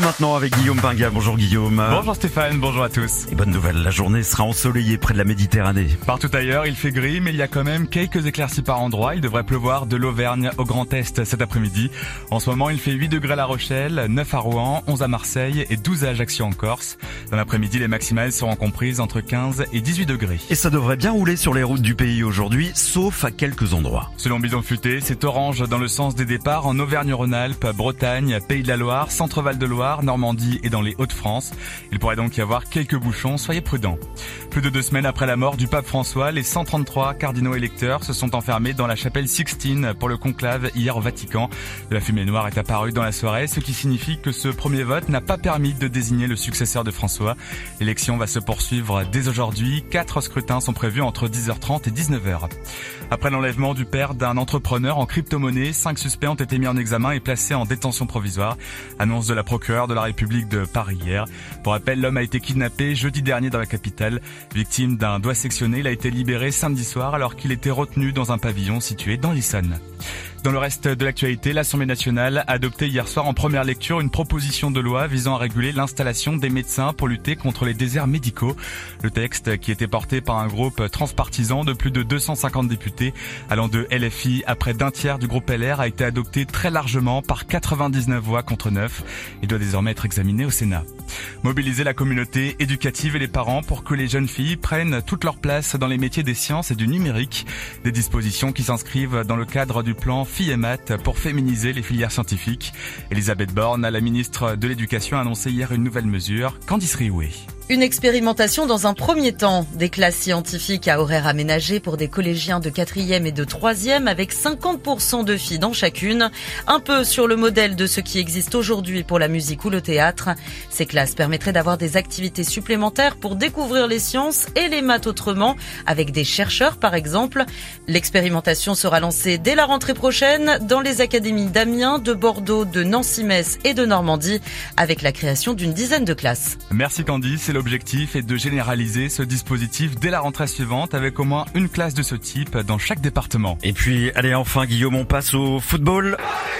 maintenant avec Guillaume Pinga. Bonjour Guillaume. Bonjour Stéphane, bonjour à tous. Et bonne nouvelle, la journée sera ensoleillée près de la Méditerranée. Partout ailleurs, il fait gris, mais il y a quand même quelques éclaircies par endroits. Il devrait pleuvoir de l'Auvergne au Grand Est cet après-midi. En ce moment, il fait 8 degrés à La Rochelle, 9 à Rouen, 11 à Marseille et 12 à Ajaccio en Corse. Dans l'après-midi, les maximales seront comprises entre 15 et 18 degrés. Et ça devrait bien rouler sur les routes du pays aujourd'hui, sauf à quelques endroits. Selon Bidon Futé, c'est orange dans le sens des départs en Auvergne-Rhône-Alpes, Bretagne, Pays de la Loire, Centre-Val de Loire, Normandie et dans les Hauts-de-France. Il pourrait donc y avoir quelques bouchons, soyez prudents. Plus de 2 semaines après la mort du pape François, les 133 cardinaux électeurs se sont enfermés dans la chapelle Sixtine pour le conclave hier au Vatican. De la fumée noire est apparue dans la soirée, ce qui signifie que ce premier vote n'a pas permis de désigner le successeur de François. L'élection va se poursuivre dès aujourd'hui. 4 scrutins sont prévus entre 10h30 et 19h. Après l'enlèvement du père d'un entrepreneur en crypto-monnaie, 5 suspects ont été mis en examen et placés en détention provisoire. Annonce de la procureure de la République de Paris hier. Pour rappel, l'homme a été kidnappé jeudi dernier dans la capitale. Victime d'un doigt sectionné, il a été libéré samedi soir alors qu'il était retenu dans un pavillon situé dans l'Essonne. Dans le reste de l'actualité, l'Assemblée nationale a adopté hier soir en première lecture une proposition de loi visant à réguler l'installation des médecins pour lutter contre les déserts médicaux. Le texte, qui était porté par un groupe transpartisan de plus de 250 députés, allant de LFI à près d'un tiers du groupe LR, a été adopté très largement par 99 voix contre 9 et doit désormais être examiné au Sénat. Mobiliser la communauté éducative et les parents pour que les jeunes filles prennent toute leur place dans les métiers des sciences et du numérique. Des dispositions qui s'inscrivent dans le cadre du plan Filles et Maths pour féminiser les filières scientifiques. Elisabeth Borne, la ministre de l'Éducation, a annoncé hier une nouvelle mesure. Candice Rioué. Une expérimentation dans un premier temps. Des classes scientifiques à horaires aménagés pour des collégiens de 4e et de 3e avec 50% de filles dans chacune. Un peu sur le modèle de ce qui existe aujourd'hui pour la musique ou le théâtre. Ces classes permettraient d'avoir des activités supplémentaires pour découvrir les sciences et les maths autrement, avec des chercheurs par exemple. L'expérimentation sera lancée dès la rentrée prochaine dans les académies d'Amiens, de Bordeaux, de Nancy-Metz et de Normandie, avec la création d'une dizaine de classes. Merci Candice. L'objectif est de généraliser ce dispositif dès la rentrée suivante avec au moins une classe de ce type dans chaque département. Et puis, allez enfin Guillaume, on passe au football.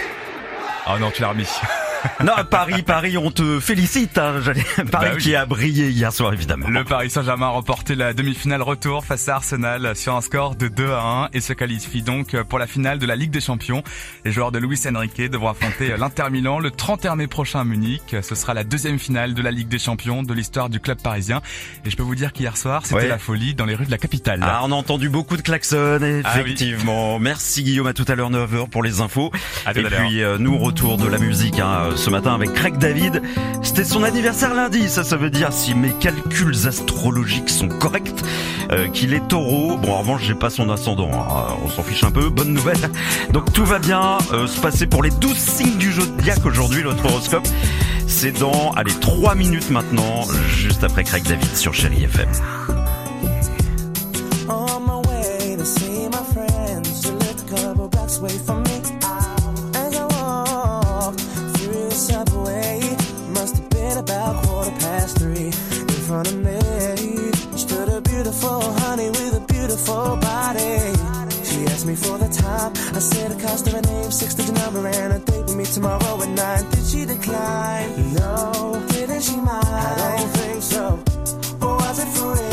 Oh non, tu l'as remis. Non, Paris, on te félicite. Paris oui. Qui a brillé hier soir, évidemment. Le Paris Saint-Germain a remporté la demi-finale retour face à Arsenal sur un score de 2-1 et se qualifie donc pour la finale de la Ligue des Champions. Les joueurs de Luis Enrique devront affronter l'Inter Milan le 31 mai prochain à Munich. Ce sera la 2e finale de la Ligue des Champions de l'histoire du club parisien. Et je peux vous dire qu'hier soir, c'était la folie dans les rues de la capitale. Ah, on a entendu beaucoup de klaxons, effectivement. Oui. Merci Guillaume, à tout à l'heure 9h pour les infos. Et puis nous, retour de la musique ce matin avec Craig David. C'était son anniversaire lundi, ça veut dire, si mes calculs astrologiques sont corrects, qu'il est taureau. Bon, en revanche, j'ai pas son ascendant, on s'en fiche un peu, bonne nouvelle. Donc tout va bien se passer pour les 12 signes du zodiaque aujourd'hui, notre horoscope. C'est dans, 3 minutes maintenant, juste après Craig David sur Chérie FM. About 3:15 in front of me stood a beautiful honey with a beautiful body. She asked me for the time. I said the cost of her name, 6-digit number, and a date with me tomorrow at 9. Did she decline? No. Didn't she mind? I don't think so. Or was it for real?